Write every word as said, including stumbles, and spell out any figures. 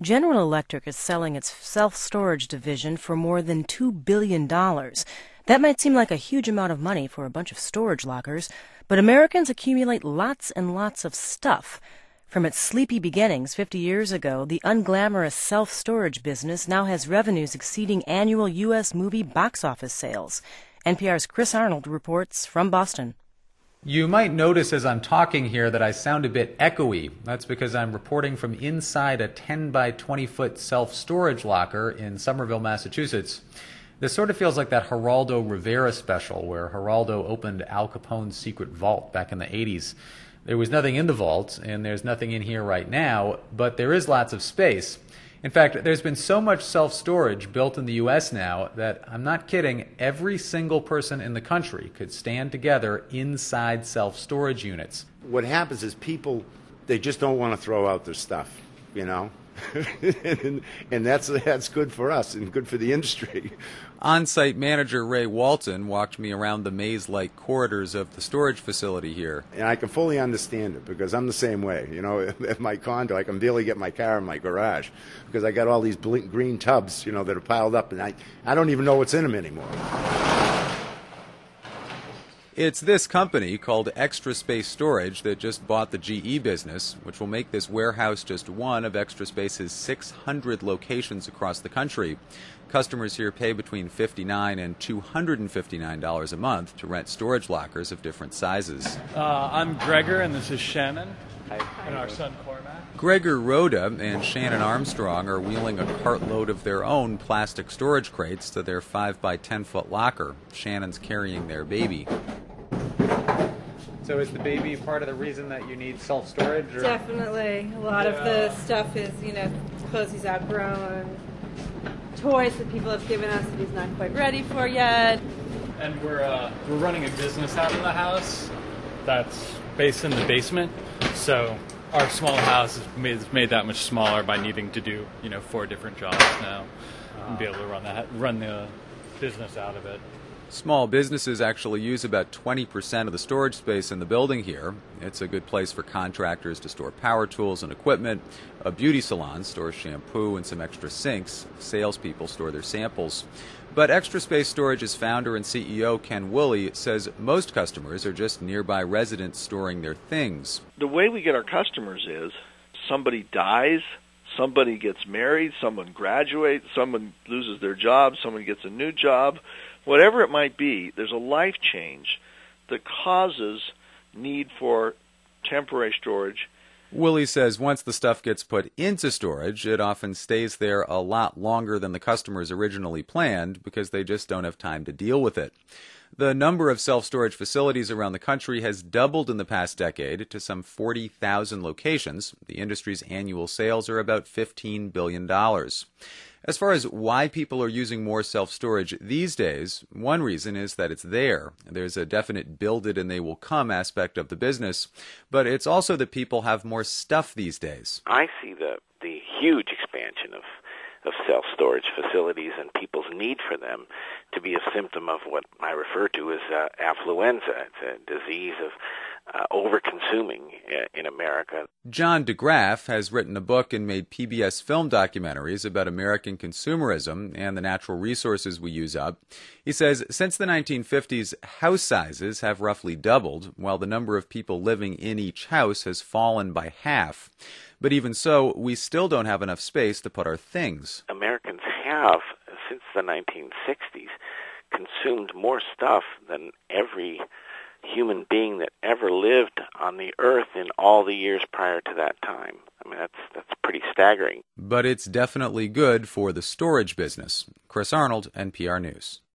General Electric is selling its self-storage division for more than two billion dollars. That might seem like a huge amount of money for a bunch of storage lockers, but Americans accumulate lots and lots of stuff. From its sleepy beginnings fifty years ago, the unglamorous self-storage business now has revenues exceeding annual U S movie box office sales. N P R's Chris Arnold reports from Boston. You might notice as I'm talking here that I sound a bit echoey. That's because I'm reporting from inside a ten by twenty foot self-storage locker in Somerville, Massachusetts. This sort of feels like that Geraldo Rivera special where Geraldo opened Al Capone's secret vault back in the eighties. There was nothing in the vault, and there's nothing in here right now, but there is lots of space. In fact, there's been so much self-storage built in the U S now that, I'm not kidding, every single person in the country could stand together inside self-storage units. What happens is people, they just don't want to throw out their stuff, you know? and, and that's that's good for us and good for the industry. On-site manager Ray Walton walked me around the maze-like corridors of the storage facility here. And I can fully understand it because I'm the same way. You know, at my condo, I can barely get my car in my garage because I got all these blink green tubs, you know, that are piled up, and I, I don't even know what's in them anymore. It's this company, called Extra Space Storage, that just bought the G E business, which will make this warehouse just one of Extra Space's six hundred locations across the country. Customers here pay between fifty-nine dollars and two hundred fifty-nine dollars a month to rent storage lockers of different sizes. Uh, I'm Gregor, and this is Shannon, and our son Cormac. Gregor Rhoda and Shannon Armstrong are wheeling a cartload of their own plastic storage crates to their five by ten foot locker. Shannon's carrying their baby. So is the baby part of the reason that you need self-storage? Or? Definitely. A lot yeah. of the stuff is, you know, clothes he's outgrown, toys that people have given us that he's not quite ready for yet. And we're uh, we're running a business out of the house that's based in the basement. So our small house is made, is made that much smaller by needing to do, you know, four different jobs now uh, and be able to run that run the business out of it. Small businesses actually use about twenty percent of the storage space in the building here. It's a good place for contractors to store power tools and equipment. A beauty salon stores shampoo and some extra sinks. Salespeople store their samples. But Extra Space Storage's founder and C E O, Ken Woolley, says most customers are just nearby residents storing their things. The way we get our customers is somebody dies, somebody gets married, someone graduates, someone loses their job, someone gets a new job. Whatever it might be, there's a life change that causes need for temporary storage. Willie says once the stuff gets put into storage, it often stays there a lot longer than the customers originally planned because they just don't have time to deal with it. The number of self-storage facilities around the country has doubled in the past decade to some forty thousand locations. The industry's annual sales are about fifteen billion dollars. As far as why people are using more self-storage these days, one reason is that it's there. There's a definite build-it-and-they-will-come aspect of the business, but it's also that people have more stuff these days. I see the, the huge expansion of, of self-storage facilities and people's need for them to be a symptom of what I refer to as uh, affluenza. It's a disease of Uh, over-consuming in America. John DeGraff has written a book and made P B S film documentaries about American consumerism and the natural resources we use up. He says since the nineteen fifties, house sizes have roughly doubled, while the number of people living in each house has fallen by half. But even so, we still don't have enough space to put our things. Americans have, since the nineteen sixties, consumed more stuff than every human being that ever lived on the earth in all the years prior to that time. I mean, that's that's pretty staggering. But it's definitely good for the storage business. Chris Arnold, N P R News.